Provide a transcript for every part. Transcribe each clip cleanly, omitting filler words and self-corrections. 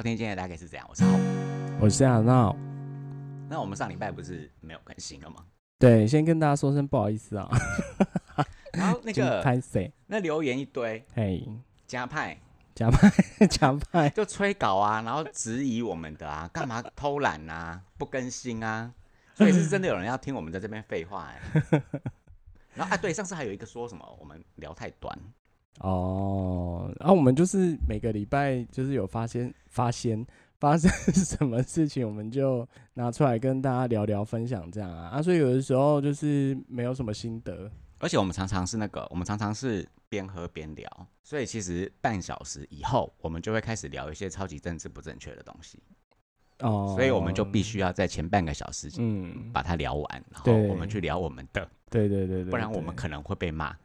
听今天的大概是这样，我是浩， 我是阿闹。 那我们上礼拜不是没有更新了吗？ 对，先跟大家说声不好意思啊。 然后那个拍谁？ 那留言一堆， 嘿， 加派假派，假派， 就催稿啊，然后质疑我们的啊，干嘛偷懒啊，不更新啊，所以是真的有人要听我们在这边废话然后对，上次还有一个说什么我们聊太短哦，然后我们就是每个礼拜就是有发生什么事情，我们就拿出来跟大家聊聊分享这样啊。所以有的时候就是没有什么心得， 而且我们常常是边喝边聊，所以其实半小时以后我们就会开始聊一些超级政治不正确的东西。所以我们就必须要在前半个小时把它聊完，然后我们去聊我们的， 对， 不然我们可能会被骂。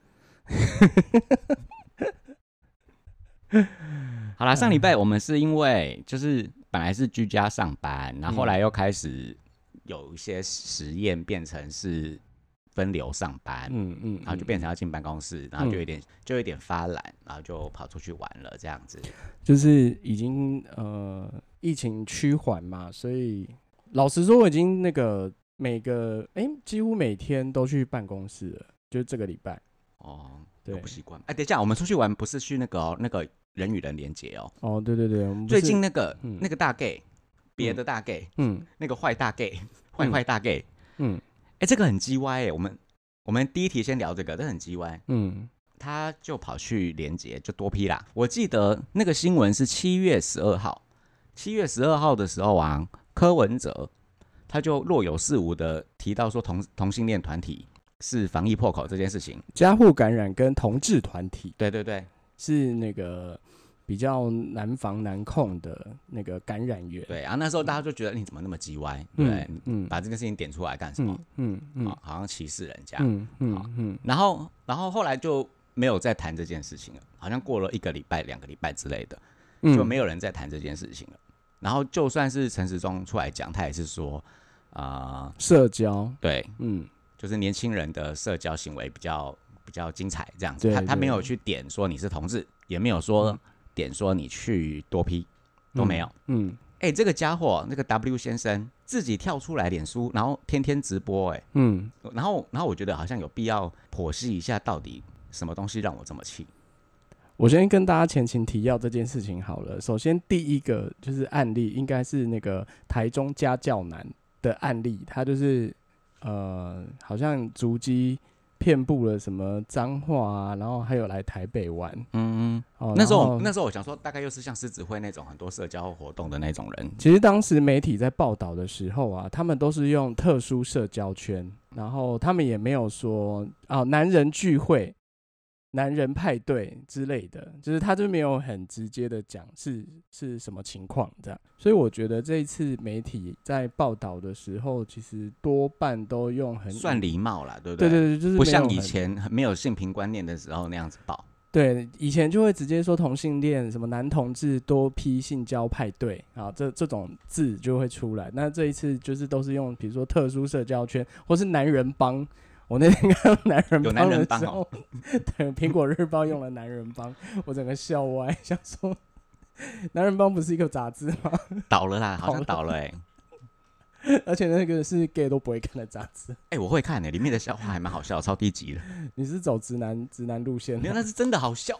好啦，上礼拜我们是因为就是本来是居家上班，然后后来又开始有一些实验变成是分流上班，然后就变成要进办公室，然后就有点发懒，然后就跑出去玩了这样子。 就是已经疫情趋缓嘛，所以老实说我已经那个几乎每天都去办公室了，就是这个礼拜。对， 不习惯。等一下，我们出去玩不是去那个人与人连结哦。 对，我们最近那个大 gay， 别的大 gay，那个坏大 gay， 坏大 gay，这个很鸡歪我们第一题先聊这个，这很鸡歪。他就跑去连结，就多批啦。我记得那个新闻是7月12号，7月12号的时候啊，柯文哲他就若有似无的提到说同性恋团体是防疫破口这件事情， 加护感染跟同志团体， 对， 是那个比较难防难控的那个感染源。 对啊，那时候大家就觉得你怎么那么鸡歪，对，把这件事情点出来干什么？好像歧视人家。然后后来就没有再谈这件事情了，好像过了1个礼拜、2个礼拜之类的，就没有人再谈这件事情了。然后就算是陈时中出来讲，他也是说， 社交， 对，就是年轻人的社交行为比较精彩这样子。他没有去点说你是同志，也没有说点说你去多批，都没有。这个家伙，那个 W 先生自己跳出来脸书，然后天天直播，然后我觉得好像有必要剖析一下，到底什么东西让我这么气。 我先跟大家前情提要这件事情好了。首先第一个就是案例，应该是那个台中家教男的案例，他就是好像足迹遍布了什么彰化啊，然后还有来台北玩。那时候我想说，大概又是像狮子会那种很多社交活动的那种人。其实当时媒体在报道的时候啊，他们都是用特殊社交圈，然后他们也没有说男人聚会、男人派对之类的，就是他就没有很直接的讲是什么情况这样。所以我觉得这一次媒体在报道的时候，其实多半都用很算礼貌啦，对不对？ 对，就是不像以前没有性平观念的时候那样子报。 对，以前就会直接说同性恋，什么男同志多批性交派对啊，这种字就会出来。那这一次就是都是用比如说特殊社交圈或是男人帮。我那天看到男人帮的时候，对，苹果日报用了男人帮，我整个笑歪，想说男人帮不是一个杂志吗？ 倒了啦，好像倒了而且那个是 gay 都不会看的杂志。 我会看里面的笑话还蛮好笑，超低级的。 你是走直男路线的？ 没有，那是真的好笑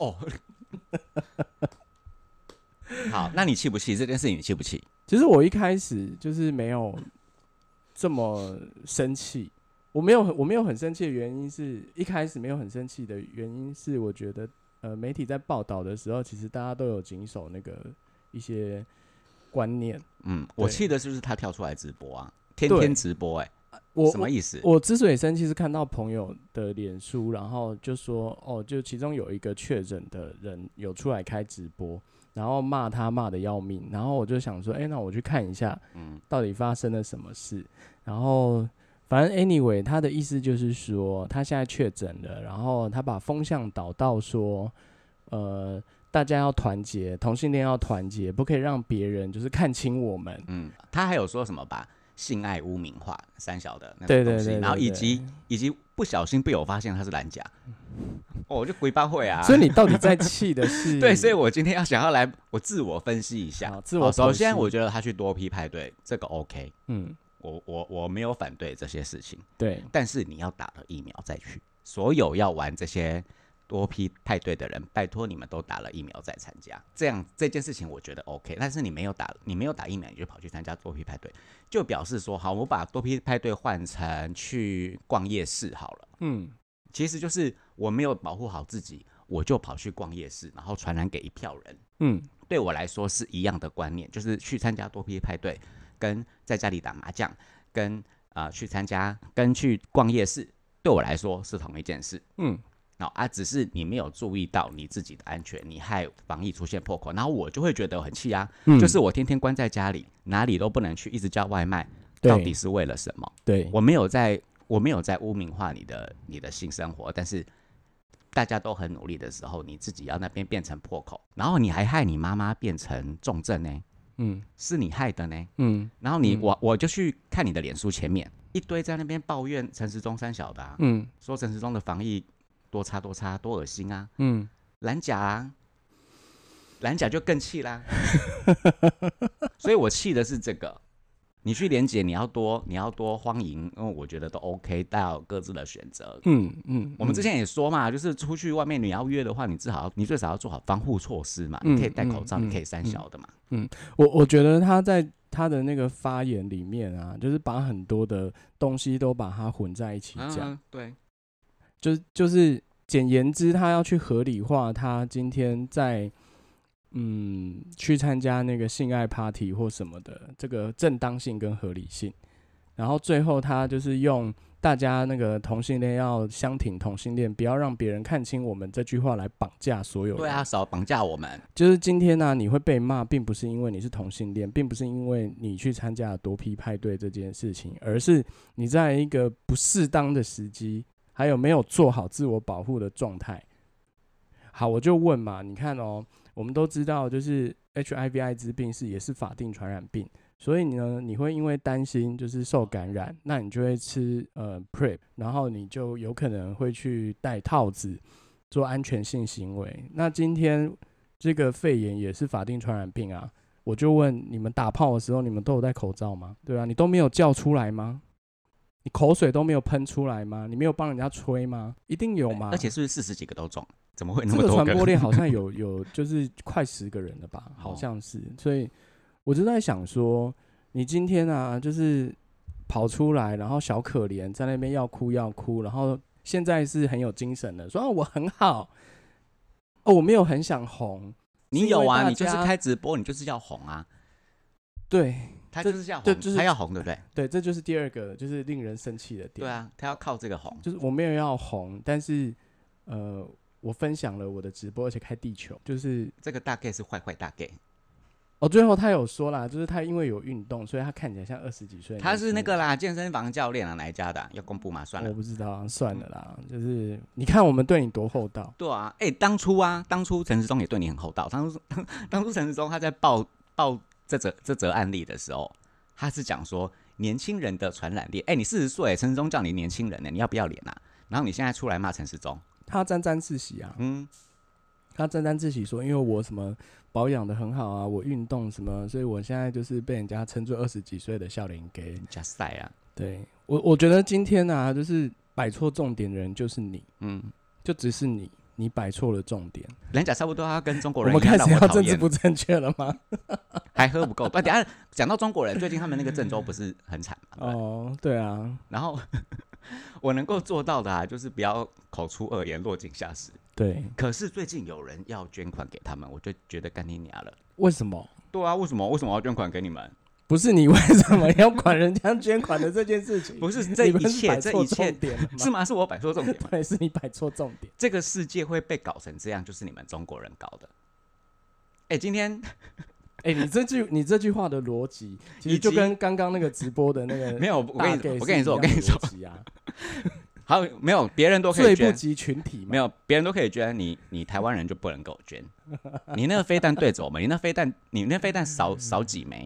好，那你气不气？这件事情你气不气？ 其实我一开始就是没有这么生气。我没有很生气的原因是，一开始没有很生气的原因是，我觉得媒体在报道的时候，其实大家都有谨守那个一些观念。 我气的就是他跳出来直播啊，天天直播什么意思？ 我之所以生气是看到朋友的脸书，然后就说就其中有一个确诊的人有出来开直播，然后骂他骂得要命，然后我就想说，那我去看一下，到底发生了什么事，然后。反正 anyway， 他的意思就是说，他现在确诊了，然后他把风向导到说，大家要团结，同性恋要团结，不可以让别人就是看清我们。他还有说什么把性爱污名化三小的那种东西，然后以及不小心被我发现他是蓝甲，我就鬼巴会啊。 所以你到底在气的是？ 对，所以我今天想要来我自我分析一下。 自我首先，我觉得他去多批派对这个 OK，我没有反对这些事情， 对， 但是你要打了疫苗再去。所有要玩这些多批派对的人，拜托你们都打了疫苗再参加，这件事情我觉得 OK。但是你没有打疫苗，你就跑去参加多批派对，就表示说，好，我把多批派对换成去逛夜市好了。其实就是我没有保护好自己，我就跑去逛夜市，然后传染给一票人。对我来说是一样的观念，就是去参加多批派对，跟在家里打麻将，跟去参加跟去逛夜市，对我来说是同一件事。只是你没有注意到你自己的安全，你害防疫出现破口，然后我就会觉得很气啊。就是我天天关在家里，哪里都不能去，一直叫外卖，到底是为了什么？ 对， 我没有在污名化你的性生活，但是大家都很努力的时候，你自己要那边变成破口，然后你还害你妈妈变成重症呢。是你害的呢。然后我就去看你的脸书前面一堆在那边抱怨陈时中三小的啊，说陈时中的防疫多差多恶心啊。蓝甲啊，蓝甲就更气啦。所以我气的是这个。你去连结，你要多欢迎，因为我觉得都 OK， 大家有各自的选择。我们之前也说嘛，就是出去外面你要约的话，你最少要做好防护措施嘛。你可以戴口罩，你可以三小的嘛。 我觉得他在他的那个发言里面啊，就是把很多的东西都把它混在一起讲。 对， 就是简言之，他要去合理化他今天在去参加那个性爱 party 或什么的这个正当性跟合理性，然后最后他就是用大家那个同性恋要相挺同性恋，不要让别人看清我们这句话来绑架所有人。 对啊，少绑架我们。 就是今天呢，你会被骂，并不是因为你是同性恋，并不是因为你去参加了多批派对这件事情，而是你在一个不适当的时机，还有没有做好自我保护的状态。好，我就问嘛，你看哦，我们都知道，就是 HIV 艾滋病也是法定传染病，所以呢，你会因为担心就是受感染，那你就会吃PrEP， 然后你就有可能会去戴套子做安全性行为。那今天这个肺炎也是法定传染病啊，我就问你们打炮的时候，你们都有戴口罩吗？对啊，你都没有叫出来吗？你口水都没有喷出来吗？你没有帮人家吹吗？一定有吗？ 而且是不是40几个都中？怎么会那么多个？ 这个传播链好像有就是快10个人了吧，好像是。所以我就在想说，你今天啊，就是跑出来，然后小可怜在那边要哭，然后现在是很有精神的，说我很好，我没有很想红。 你有啊，你就是开直播，你就是要红啊。 对， 他就是要红，他要红，对不对？ 对，这就是第二个就是令人生气的点。 对啊，他要靠这个红。 就是我没有要红，但是我分享了我的直播，而且开地球，就是这个大 gay 是坏大 gay。 最后他有说啦，就是他因为有运动，所以他看起来像20几岁。 他是那个啦，健身房教练啊，哪一家的要公布吗？算了， 我不知道，算了啦。就是你看我们对你多厚道。 对啊，当初陈时中也对你很厚道。当初陈时中他在报这则案例的时候，他是讲说年轻人的传染力。你40岁，陈时中叫你年轻人呢，你要不要脸啊？然后你现在出来骂陈时中， 他沾沾自喜啊。他沾沾自喜说，因为我什么保养的很好啊，我运动什么，所以我现在就是被人家称作20几岁的少年家。 加赛啊！ 对，我觉得今天啊，就是摆错重点的人就是你，就只是你摆错了重点。 人家差不多要跟中国人一样，我们开始要政治不正确了吗？ 还喝不够。等一下讲到中国人，最近他们那个郑州不是很惨吗？ 对啊。 然后我能够做到的就是不要口出恶言，落井下石。 对。 可是最近有人要捐款给他们，我就觉得干你娘了。 为什么？ 对啊，为什么要捐款给你们？ 不是你为什么要管人家捐款的这件事情？ 不是这一切是吗？是我摆错重点吗？ 对，是你摆错重点。 这个世界会被搞成这样，就是你们中国人搞的。今天， 你这句话的逻辑，其实就跟刚刚那个直播的那个没有。我跟你说好，没有别人都可以捐， 罪不及群体嘛。 没有别人都可以捐，你台湾人就不能给我捐。你那个飞弹对着我们，你那飞弹少几枚，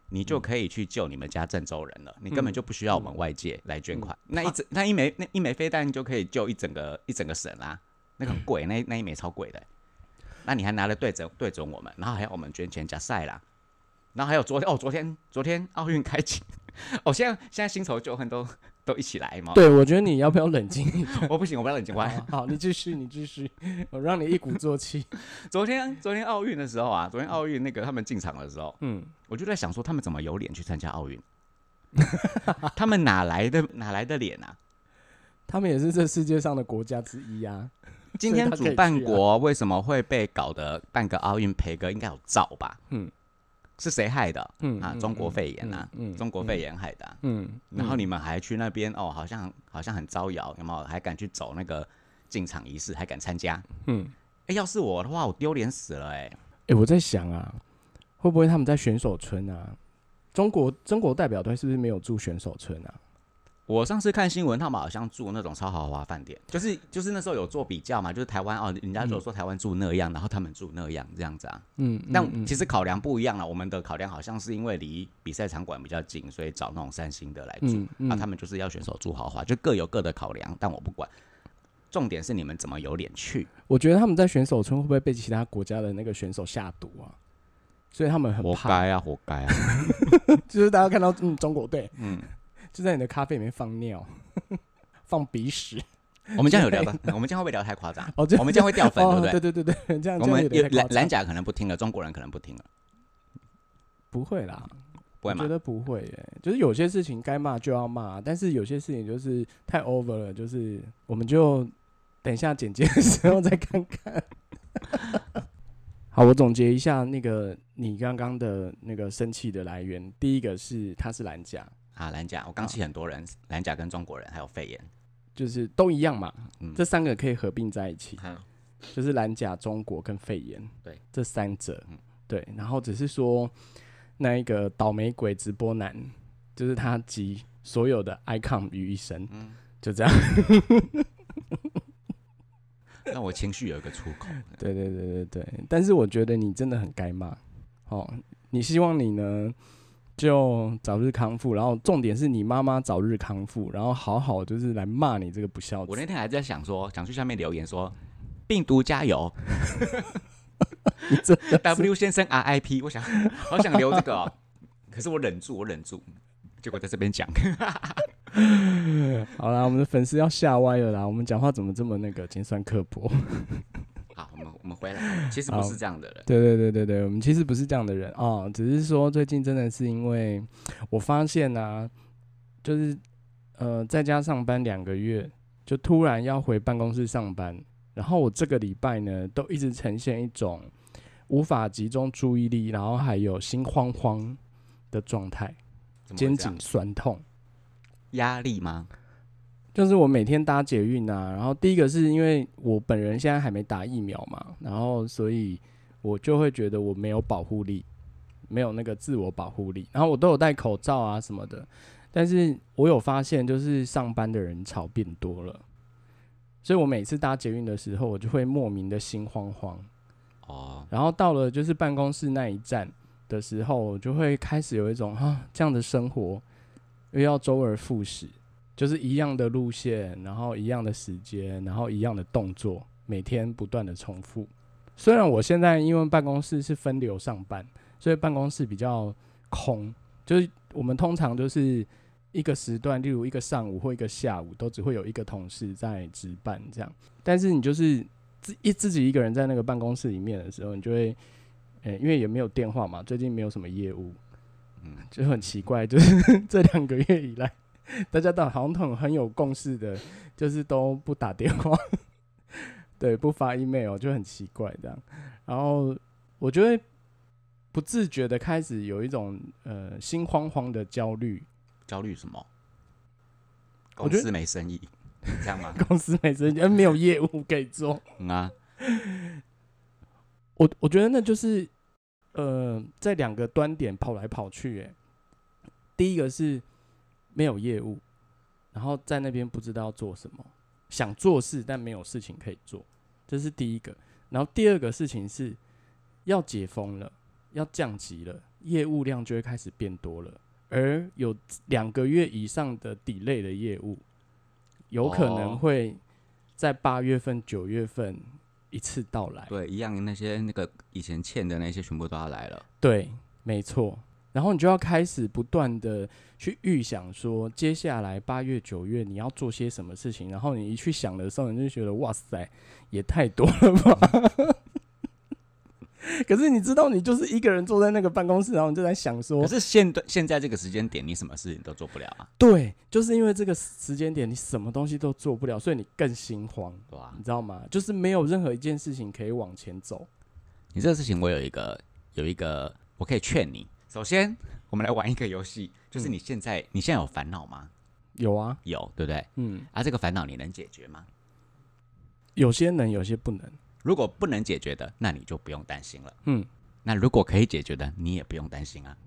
你就可以去救你们家郑州人了，你根本就不需要我们外界来捐款。那一枚飞弹就可以救一整个省啦，那个很贵，那一枚超贵的。那你还拿来对准我们，然后还要我们捐钱加赛啦，然后还有昨天奥运开启，现在新仇旧恨都一起来嘛。 对，我觉得你要不要冷静？ 我不行，我不要冷静。 好，你继续，我让你一鼓作气。 昨天奥运的时候啊，昨天奥运那个他们进场的时候，我就在想说，他们怎么有脸去参加奥运？他们哪来的脸啊？ 他们也是这世界上的国家之一啊。 今天主办国为什么会被搞得办个奥运赔个应该有兆吧？是谁害的？中国肺炎啊，中国肺炎害的、啊。然后你们还去那边哦，好像很招摇，有没有？还敢去走那个进场仪式，还敢参加？要是我的话，我丢脸死了我在想啊，会不会他们在选手村啊？中国代表队是不是没有住选手村啊？ 我上次看新闻，他们好像住那种超豪华饭店，就是那时候有做比较嘛，就是台湾人家就说台湾住那样，然后他们住那样这样子啊。但其实考量不一样啦，我们的考量好像是因为离比赛场馆比较近，所以找那种3星的来住。他们就是要选手住豪华，就各有各的考量，但我不管。重点是你们怎么有脸去？ 我觉得他们在选手村会不会被其他国家的那个选手下毒啊？所以他们很怕。 活该啊！ 就是大家看到中国队，就在你的咖啡里面放尿、放鼻屎。 我们这样有聊的，我们这样会不会聊太夸张？我们这样会掉粉，对不对？对，这样我们有点太夸张。 蓝甲可能不听了，中国人可能不听了。 不会啦， 不会吗？ 我觉得不会就是有些事情该骂就要骂，但是有些事情就是太 over 了，就是我们就等一下剪接的时候再看看。好，我总结一下那个你刚刚的那个生气的来源。第一个是他是蓝甲啊，蓝甲，我刚气很多人，蓝甲跟中国人还有肺炎， 就是都一样嘛。这3个可以合并在一起，就是蓝甲、中国跟肺炎， 对， 这3者，对。然后只是说那一个倒霉鬼直播男，就是他集所有的 icon 于一身，就这样。 让我情绪有一个出口。 对，但是我觉得你真的很该骂，你希望你呢就早日康复，然后重点是你妈妈早日康复，然后好好就是来骂你这个不孝子。 我那天还在想去下面留言说病毒加油，W 先生 RIP， 我好想留这个哦，可是我忍住，结果在这边讲。 好啦，我们的粉丝要吓歪了啦！我们讲话怎么这么尖酸刻薄？ 好，我们回来，其实不是这样的人。 对，我们其实不是这样的人哦，只是说最近真的是因为我发现啊，就是在家上班2个月，就突然要回办公室上班，然后我这个礼拜呢都一直呈现一种无法集中注意力，然后还有心慌慌的状态，肩颈酸痛。 压力吗？ 就是我每天搭捷运啊，然后第一个是因为我本人现在还没打疫苗嘛，然后所以我就会觉得我没有保护力，没有那个自我保护力，然后我都有戴口罩啊什么的，但是我有发现就是上班的人潮变多了，所以我每次搭捷运的时候，我就会莫名的心慌慌。然后到了就是办公室那一站的时候，我就会开始有一种这样的生活又要周而复始，就是一样的路线，然后一样的时间，然后一样的动作，每天不断的重复。虽然我现在因为办公室是分流上班，所以办公室比较空，就是我们通常就是一个时段，例如一个上午或一个下午，都只会有一个同事在值班这样。但是你就是自己一个人在那个办公室里面的时候，你就会，因为也没有电话嘛，最近没有什么业务。就很奇怪，就是这2个月以来，大家都好像很有共识的，就是都不打电话，对，不发 email， 就很奇怪这样。然后我觉得不自觉的开始有一种心慌慌的焦虑。 焦虑什么？公司没生意，这样吗？ 公司没生意，没有业务可以做。我觉得那就是。在2个端点跑来跑去，第一个是没有业务，然后在那边不知道要做什么，想做事但没有事情可以做，这是第一个。然后第2个事情是要解封了，要降级了， 业务量就会开始变多了，而有2个月以上的 delay 的业务，有可能会在8月份、9月份一次到来。 对，一样那些那个以前欠的那些全部都要来了。 对，没错。然后你就要开始不断的去预想说，接下来8月、9月你要做些什么事情。然后你一去想的时候，你就觉得哇塞，也太多了吧。可是你知道，你就是一个人坐在那个办公室，然后你就在想说， 可是现在这个时间点，你什么事情都做不了啊。 对，就是因为这个时间点，你什么东西都做不了，所以你更心慌， 对啊， 你知道吗？就是没有任何一件事情可以往前走。 你这个事情，我有一个，我可以劝你。首先，我们来玩一个游戏，就是你现在有烦恼吗？ 有啊， 有，对不对？这个烦恼你能解决吗？ 有些能，有些不能。 如果不能解决的，那你就不用担心了。那如果可以解决的，你也不用担心啊。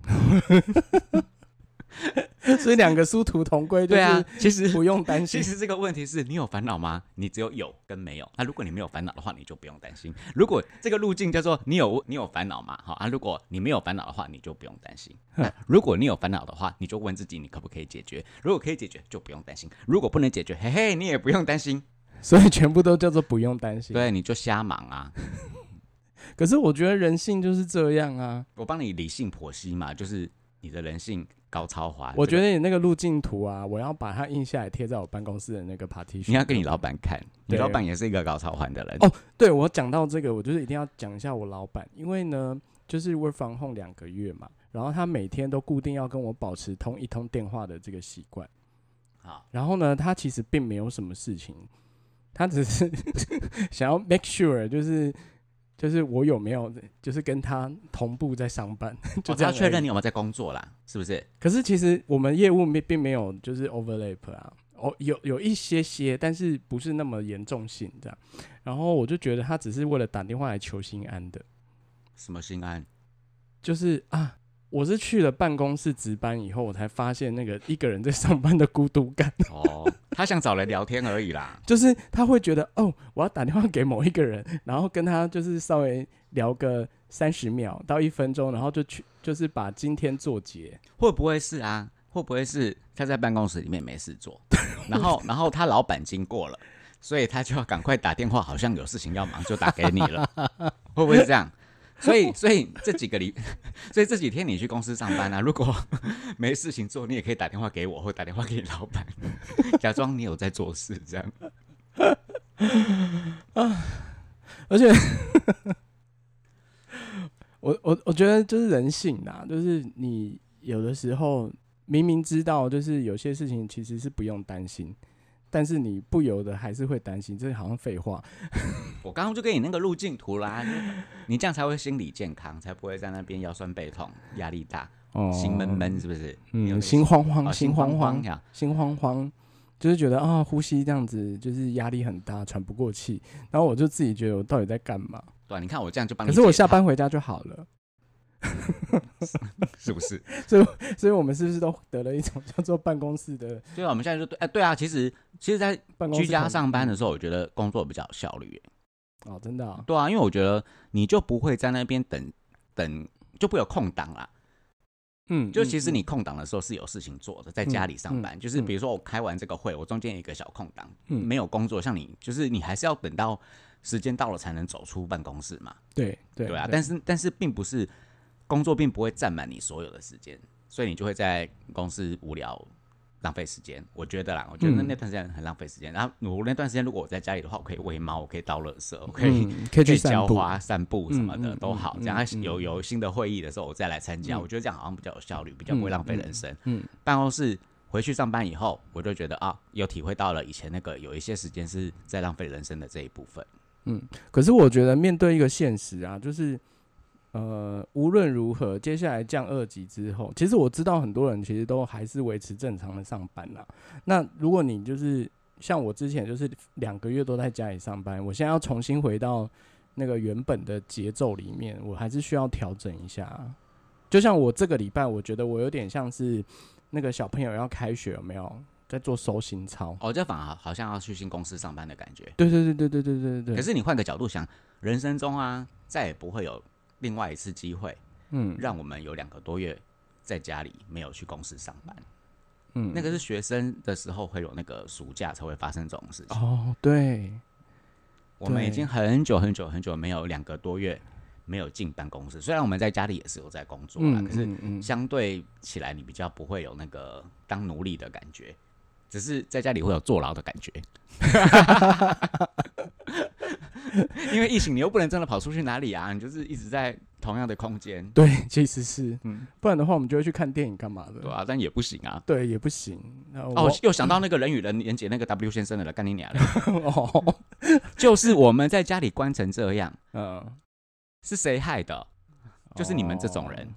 所以2个殊途同归， 对啊，其实不用担心。 其实这个问题是你有烦恼吗？你只有跟没有。那如果你没有烦恼的话，你就不用担心。如果这个路径叫做你有烦恼吗？好啊，如果你没有烦恼的话，你就不用担心。那如果你有烦恼的话，你就问自己你可不可以解决。如果可以解决，就不用担心；如果不能解决，嘿嘿，你也不用担心。 所以全部都叫做不用担心。 对，你就瞎忙啊。 可是我觉得人性就是这样啊。 我帮你理性剖析嘛，就是你的人性高超化。 我觉得你那个路径图啊，我要把它印下来贴在我办公室的那个 partition。 你要给你老板看，你老板也是一个高超化的人。 哦，对，我讲到这个，我就是一定要讲一下我老板，因为呢，就是 work from home 2个月嘛，然后他每天都固定要跟我保持通一通电话的这个习惯。好，然后呢，他其实并没有什么事情，他只是想要 make sure 就是我有没有就是跟他同步在上班，就这样确认你有没有在工作啦，是不是？ 可是其实我们业务并没有就是 overlap 啊，有一些，但是不是那么严重性这样。然后我就觉得他只是为了打电话来求心安的。 什么心安？ 就是啊，我是去了办公室值班以后，我才发现那个一个人在上班的孤独感。 哦，他想找人聊天而已啦。 就是他会觉得，哦，我要打电话给某一个人，然后跟他就是稍微聊个30秒到1分钟，然后就是把今天做结。 会不会是啊？会不会是他在办公室里面没事做，然后他老板经过了，所以他就要赶快打电话，好像有事情要忙就打给你了。会不会是这样？所以这几天你去公司上班啊，如果没事情做，你也可以打电话给我，或打电话给你老板，假装你有在做事，这样。 而且我觉得就是人性啦，就是你有的时候明明知道，就是有些事情其实是不用担心，但是你不由得还是会担心，这好像废话。 我刚刚就给你那个路径图啦，你这样才会心理健康，才不会在那边腰酸背痛、压力大、心闷闷，是不是？ 心慌慌， 心慌慌， 心慌慌，就是觉得啊，呼吸这样子就是压力很大，喘不过气。然后我就自己觉得我到底在干嘛？ 对啊，你看我这样就帮你。 可是我下班回家就好了。 是不是？ 所以我们是不是都得了一种叫做办公室的？ 对啊，我们现在就对啊，其实，在居家上班的时候，我觉得工作比较有效率。 哦，真的啊？ 对啊，因为我觉得你就不会在那边等，就不会有空档啦。就其实你空档的时候是有事情做的，在家里上班，就是比如说我开完这个会，我中间有一个小空档，没有工作，像你，就是你还是要等到时间到了才能走出办公室嘛。 对啊，但是并不是。工作并不会占满你所有的时间，所以你就会在公司无聊、浪费时间。我觉得啦，我觉得那段时间很浪费时间。然后我那段时间如果我在家里的话，我可以喂猫，我可以倒垃圾，我可以去浇花、散步什么的都好。这样有新的会议的时候，我再来参加。我觉得这样好像比较有效率，比较不会浪费人生。办公室回去上班以后，我就觉得啊，有体会到了以前那个有一些时间是在浪费人生的这一部分。 可是我觉得面对一个现实啊，就是无论如何，接下来降2级之后，其实我知道很多人其实都还是维持正常的上班啦。那如果你就是像我之前就是2个月都在家里上班，我现在要重新回到那个原本的节奏里面，我还是需要调整一下。就像我这个礼拜，我觉得我有点像是那个小朋友要开学，有没有在做收心操？ 哦，这反而好像要去新公司上班的感觉。 对。 可是你换个角度想，人生中啊，再也不会有另外一次机会让我们有2个多月在家里没有去公司上班。那个是学生的时候会有那个暑假才会发生这种事情。 哦，对， 我们已经很久很久很久没有2个多月没有进办公室，虽然我们在家里也是有在工作啦，可是相对起来你比较不会有那个当奴隶的感觉，只是在家里会有坐牢的感觉。因为疫情你又不能真的跑出去哪里啊，你就是一直在同样的空间。 对，其实是，不然的话我们就会去看电影干嘛的？ 对啊，但也不行啊。 对，也不行。 又想到那个人与人连结那个 W 先生的了，干你娘了！就是我们在家里关成这样，是谁害的？就是你们这种人。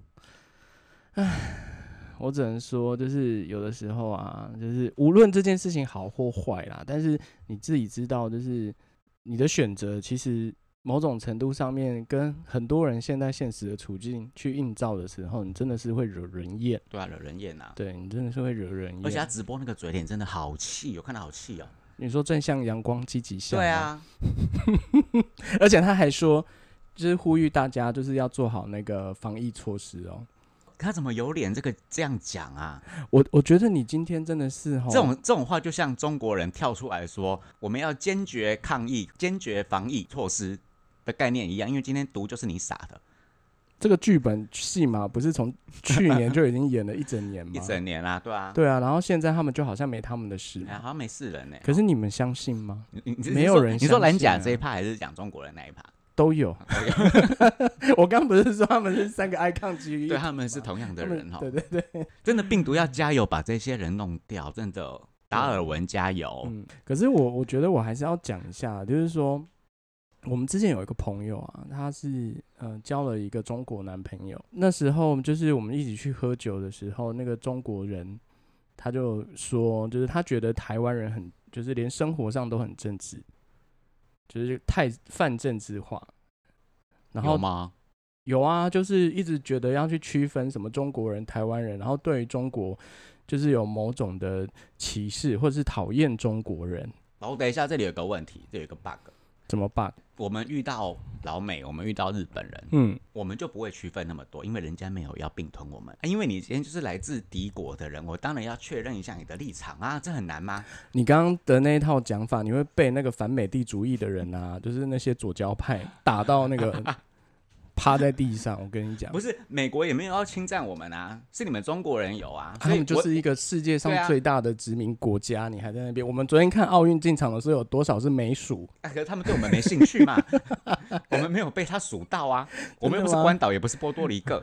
我只能说，就是有的时候啊，就是无论这件事情好或坏啦，但是你自己知道，就是你的选择其实某种程度上面跟很多人现在现实的处境去映照的时候，你真的是会惹人厌。 对啊，惹人厌啊！ 对，你真的是会惹人厌。 而且他直播那个嘴脸真的好气，我看到好气哦。 你说正向阳光积极向？ 对啊。 而且他还说，就是呼吁大家就是要做好那个防疫措施哦。 他怎么有脸这样讲啊？ 我觉得你今天真的是这种话，就像中国人跳出来说我们要坚决抗疫、坚决防疫措施的概念一样，因为今天毒就是你撒的。 这个剧本戏嘛，不是从去年就已经演了1整年吗？ 1整年啦，对啊， 对啊。然后现在他们就好像没他们的事， 好像没事人呢。 可是你们相信吗？ 没有人相信。你说蓝甲这一趴，还是讲中国人那一趴？ 都有。我刚不是说他们是3个 icon 之一？ 对，他们是同样的人。 对对对， 真的病毒要加油，把这些人弄掉，真的。达尔文加油。 可是我觉得我还是要讲一下，就是说我们之前有一个朋友啊，他是交了一个中国男朋友。那时候就是我们一起去喝酒的时候，那个中国人他就说，就是他觉得台湾人就是连生活上都很政治。就是太泛政治化，然后有吗？ 有啊，就是一直觉得要去区分什么中国人、台湾人，然后对于中国就是有某种的歧视或者是讨厌中国人。 然后等一下，这里有个问题，这里有个 bug。 怎么 bug？ 我们遇到老美，我们遇到日本人，我们就不会区分那么多，因为人家没有要并吞我们。因为你今天就是来自敌国的人，我当然要确认一下你的立场啊，这很难吗？ 你刚刚的那一套讲法，你会被那个反美帝主义的人啊，就是那些左交派打到那个趴在地上。我跟你讲， 不是美国也没有要侵占我们啊，是你们中国人有啊， 所以他们就是一个世界上最大的殖民国家，你还在那边。我们昨天看奥运进场的时候，有多少是美属？ 可是他们对我们没兴趣嘛，我们没有被他数到啊，我们又不是关岛，也不是波多黎各，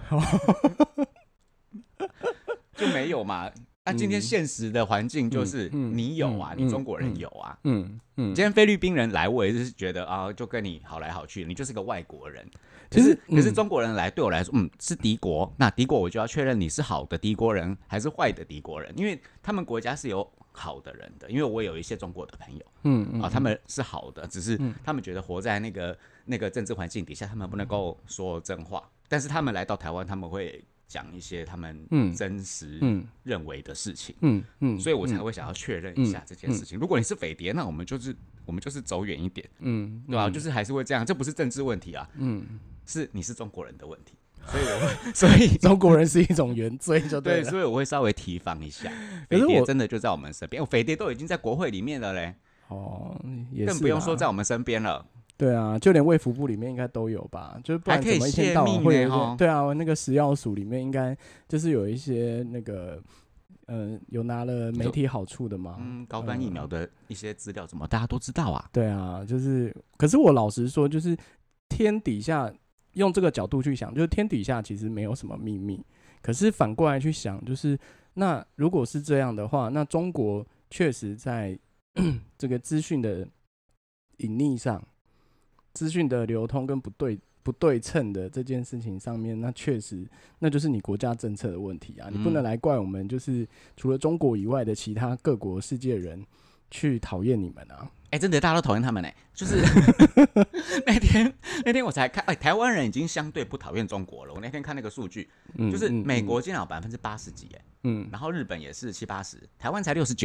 就没有嘛。今天现实的环境就是你有啊，你中国人有啊。今天菲律宾人来，我也是觉得啊，就跟你好来好去，你就是个外国人。可是中国人来对我来说，是敌国。那敌国我就要确认你是好的敌国人还是坏的敌国人，因为他们国家是有好的人的。因为我有一些中国的朋友，他们是好的，只是他们觉得活在那个政治环境底下，他们不能够说真话。但是他们来到台湾，他们会讲一些他们真实认为的事情，所以我才会想要确认一下这件事情。如果你是匪谍，那我们就是走远一点，对吧？就是还是会这样，这不是政治问题啊，是你是中国人的问题，所以中国人是一种原罪，就对了。 对，所以我会稍微提防一下，匪谍真的就在我们身边，匪谍都已经在国会里面了嘞， 也是更不用说在我们身边了。 对啊，就连卫福部里面应该都有吧，就是不然怎么一天到晚会有对啊，那个食药署里面应该就是有一些那个有拿了媒体好处的嘛， 高端疫苗的一些资料，怎么大家都知道啊？ 对啊，就是可是我老实说，就是天底下用这个角度去想，就是天底下其实没有什么秘密，可是反过来去想，就是那如果是这样的话，那中国确实在这个资讯的隐匿上。资讯的流通跟不对称的这件事情上面，那确实那就是你国家政策的问题啊！你不能来怪我们，就是除了中国以外的其他各国世界人去讨厌你们啊！ 真的大家都讨厌他们就是那天我才看，台湾人已经相对不讨厌中国了。我那天看那个数据，就是美国竟然有80%几然后日本也是70-80%，台湾才69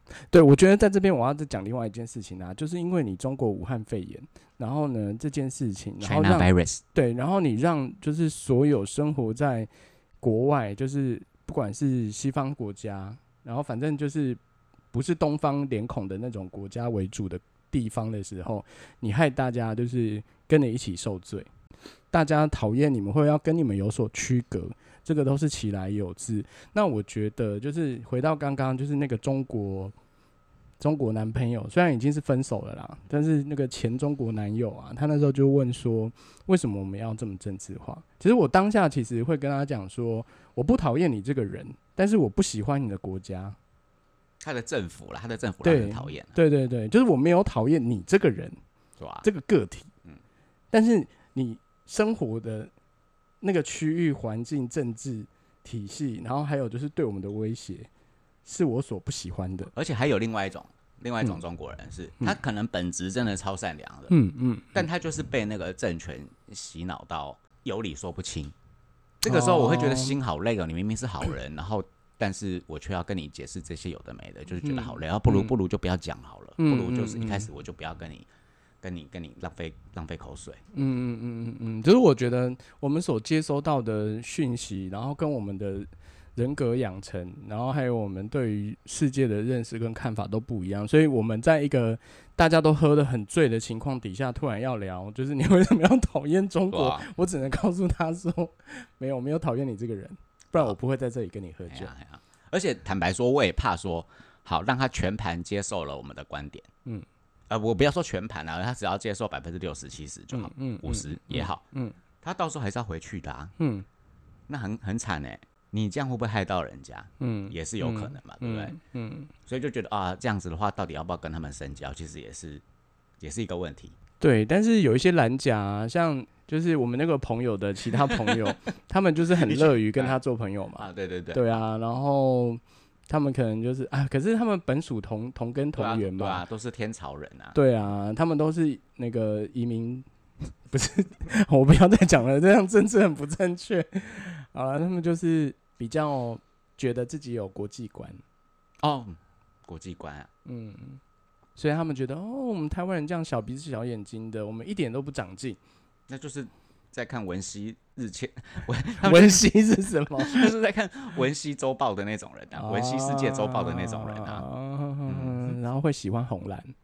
对，我觉得在这边我要再讲另外一件事情啊，就是因为你中国武汉肺炎，然后呢这件事情，然后 China virus， 对，然后你让就是所有生活在国外，就是不管是西方国家，然后反正就是不是东方脸孔的那种国家为主的地方的时候，你害大家就是跟你一起受罪，大家讨厌你们或者要跟你们有所区隔，这个都是其来有自。那我觉得就是回到刚刚，就是那个中国男朋友，虽然已经是分手了啦，但是那个前中国男友啊，他那时候就问说，为什么我们要这么政治化？其实我当下其实会跟他讲说，我不讨厌你这个人，但是我不喜欢你的国家， 他的政府啦，他的政府让人讨厌。 对对对，就是我没有讨厌你这个人，这个个体，但是你生活的那个区域环境、政治体系，然后还有就是对我们的威胁，是我所不喜欢的。 而且还有另外一种中国人是，他可能本质真的超善良的，但他就是被那个政权洗脑到有理说不清。这个时候我会觉得心好累哦，你明明是好人，然后但是我却要跟你解释这些有的没的，就是觉得好累。然后不如就不要讲好了，不如就是一开始我就不要跟你浪费口水。 就是我觉得我们所接收到的讯息，然后跟我们的人格养成，然后还有我们对于世界的认识跟看法都不一样，所以我们在一个大家都喝得很醉的情况底下，突然要聊，就是你为什么要讨厌中国？我只能告诉他说，没有，我没有讨厌你这个人，不然我不会在这里跟你喝酒。 而且坦白说，我也怕说，好让他全盘接受了我们的观点，我不要说全盘啊，他只要接受60%-70%就好，50%也好，他到时候还是要回去的啊，那很惨欸。你这样会不会害到人家？也是有可能嘛，对不对？所以就觉得啊，这样子的话，到底要不要跟他们深交，其实也是一个问题。 对，但是有一些蓝甲啊，像就是我们那个朋友的其他朋友，他们就是很乐于跟他做朋友嘛。 对， 对啊，然后他们可能就是可是他们本属同根同源嘛， 对啊，都是天朝人啊。 对啊，他们都是那个移民，不是，我不要再讲了，这样政治很不正确。好了，他们就是比较觉得自己有国际观国际观啊， 所以他们觉得我们台湾人这样小鼻子小眼睛的，我们一点都不长进。 那就是在看文熙日前， 文熙是什么？ 就是在看文熙周报的那种人啊，文熙世界周报的那种人啊， 然后会喜欢红蓝。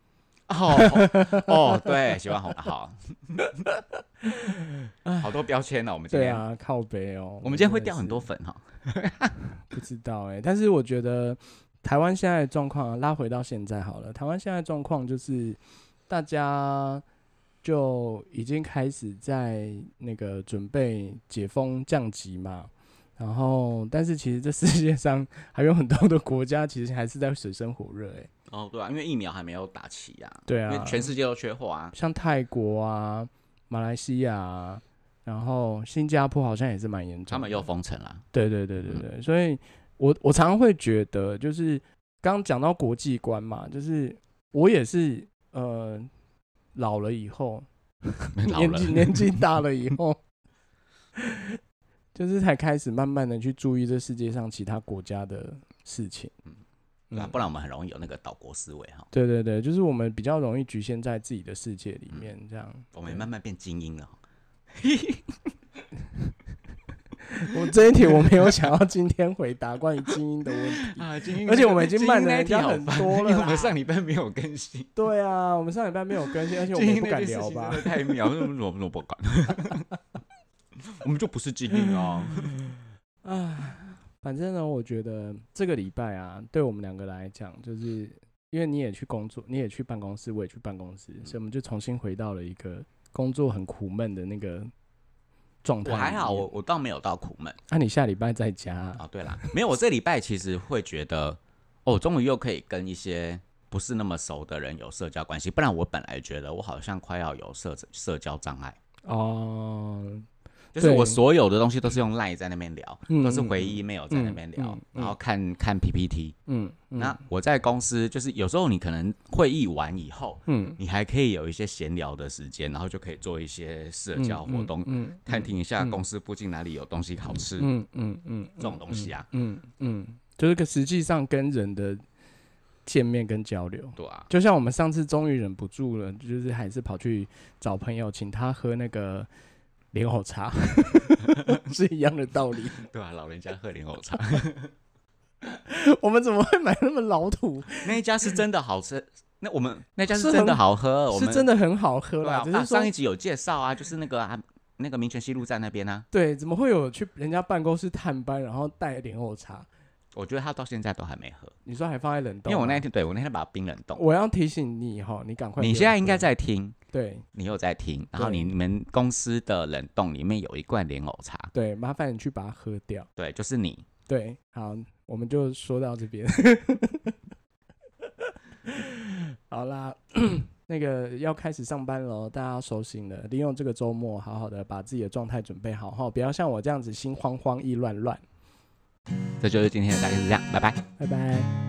对，喜欢红好，好多标签哦。我们今天对啊，靠北哦。 我们今天会掉很多粉哈， 不知道但是我觉得台湾现在的状况，拉回到现在好了。台湾现在的状况就是大家就已经开始在那个准备解封降级嘛。然后，但是其实这世界上还有很多的国家，其实还是在水深火热对啊，因为疫苗还没有打齐啊。 对啊， 因为全世界都缺货啊。 像泰国啊、马来西亚啊，然后新加坡好像也是蛮严重的， 他们又封城了。 对，所以我常常会觉得，就是刚讲到国际观嘛，就是我也是老了以后，年纪大了以后。就是才开始慢慢的去注意这世界上其他国家的事情， 不然我们很容易有那个岛国思维哈。 对，就是我们比较容易局限在自己的世界里面，这样。 我们慢慢变精英了。 我这一题我没有想要今天回答关于精英的问题而且我们已经慢了人家很多了， 因为我们上礼拜没有更新。 对啊，我们上礼拜没有更新，而且我们也不敢聊吧， 太妙，我不敢。我们就不是精英啊！ 反正呢，我觉得这个礼拜啊，对我们两个来讲，就是因为你也去工作，你也去办公室，我也去办公室，所以我们就重新回到了一个工作很苦闷的那个状态。 我还好，我倒没有到苦闷。 你下礼拜在家对啦，没有，我这礼拜其实会觉得，终于又可以跟一些不是那么熟的人有社交关系，不然我本来觉得我好像快要有社交障碍。就是我所有的东西都是用 LINE 在那边聊，都是回 email 在那边聊，然后看 PPT。那我在公司就是有时候你可能会议完以后，你还可以有一些闲聊的时间，然后就可以做一些社交活动，探听一下公司附近哪里有东西好吃，这种东西啊， 就是实际上跟人的见面跟交流。 对啊， 就像我们上次终于忍不住了，就是还是跑去找朋友，请他喝那个莲藕茶，是一样的道理。 对啊，老人家喝莲藕茶。 我们怎么会买那么老土？ 那一家是真的好吃，我们那家是真的好喝， 是真的很好喝啦。 对啊，上一集有介绍啊，就是那个民权西路站那边啊。 对，怎么会有去人家办公室探班，然后带莲藕茶？ 我觉得他到现在都还没喝。 你说还放在冷冻？ 因为我那天把它冰冷冻。 我要提醒你哈，你赶快。 你现在应该在听， 对， 你有在听，然后你们公司的冷冻里面有一罐莲藕茶， 对，麻烦你去把它喝掉。 对，就是你。 对，好，我们就说到这边。好啦，那个要开始上班了，大家要收心了。利用这个周末，好好的把自己的状态准备好，不要像我这样子心慌慌意乱乱。 这就是今天的大概是这样，拜拜， 拜拜。